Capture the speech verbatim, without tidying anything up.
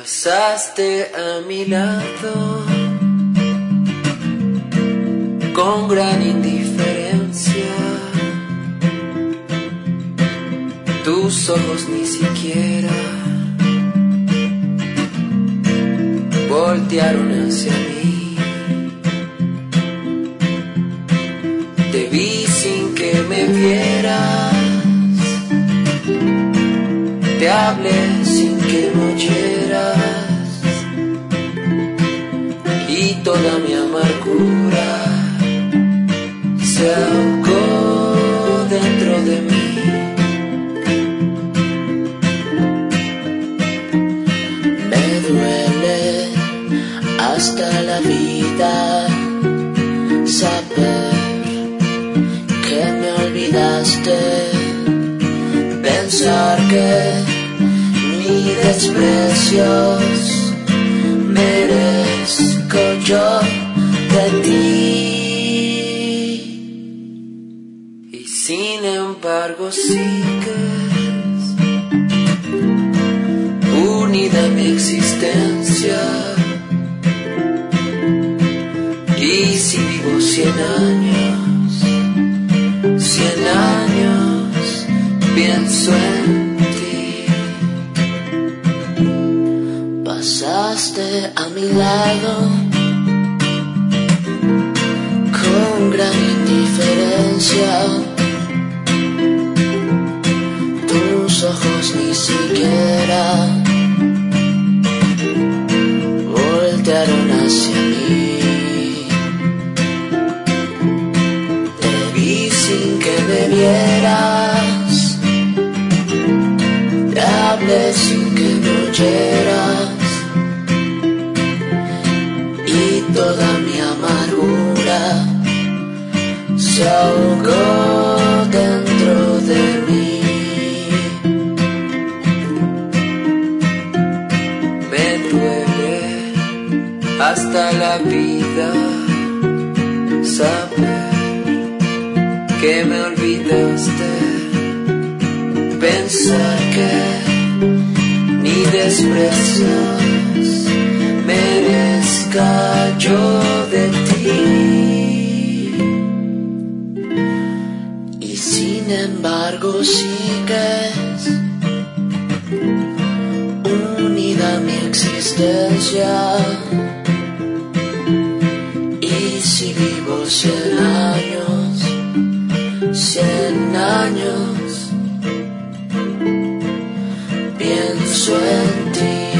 Pasaste a mi lado con gran indiferencia. Tus ojos ni siquiera voltearon hacia mí. Te vi sin que me vieras, te hablé sin que me oyeras, y toda mi amargura se ahogó dentro de mí. Me duele hasta la vida saber que me olvidaste, pensar que ni desprecios merezco yo de ti. Y sin embargo sigues unida a mi existencia. Y si vivo cien años, cien años pienso en ti. Pasaste a mi lado con gran indiferencia. Tus ojos ni siquiera voltearon hacia mí. Te vi sin que me vieras, te hablé sin que me oyeras, y toda mi amargura se ahogó dentro de mí. Me duele hasta la vida saber que me olvidaste, pensar que ni desprecios merezca yo de ti. Y sin embargo sigues unida a mi existencia. Y si vivo cien años, cien años pienso en ti.